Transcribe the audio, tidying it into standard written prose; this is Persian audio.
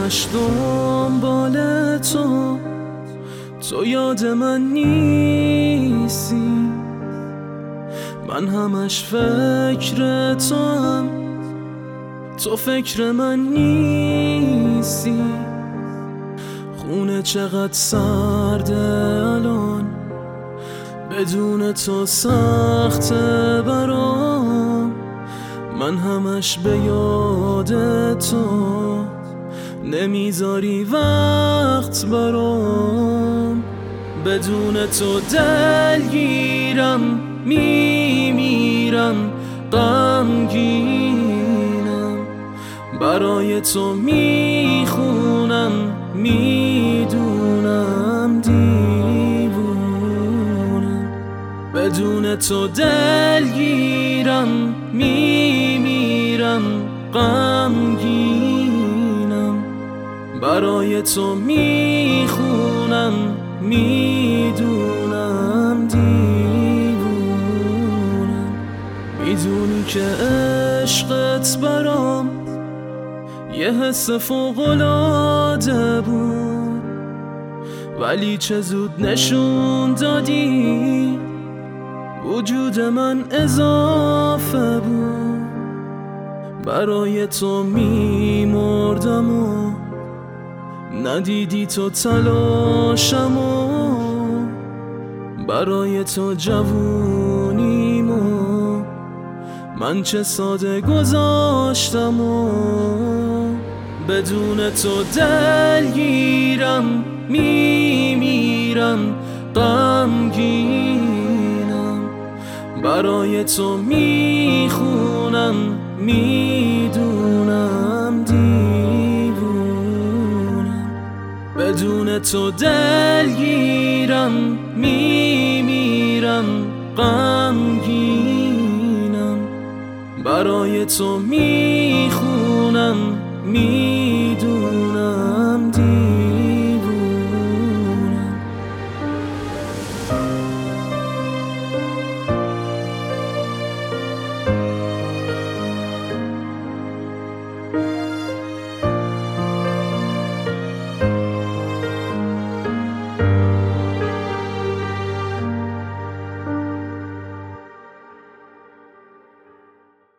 همش دنبال تو یاد من نیستی، من همش فکر تو فکر من نیستی. خونه چقدر سرده الان، بدون تو سخته برام. من همش به یاد تو، نمیذاری وقت برام. بدون تو دلگیرم، میمیرم غمگینم. برای تو میخونم، میدونم دیوونم. بدون تو دلگیرم، میمیرم غمگینم. برای تو میخونم، میدونم دیوونم. میدونی که عشقت برام یه حس فوق‌العاده بود، ولی چه زود نشون دادی وجود من اضافه بود. برای تو میمردم و ندیدی تو تلاشمو. برای تو جوونیمو من چه ساده گذاشتم و بدون تو دلگیرم، میمیرم غمگینم. برای تو میخونم، میدونم دیوونم. بدون تو دلگیرم، میمیرم غمگینم. برای تو میخونم، میدونم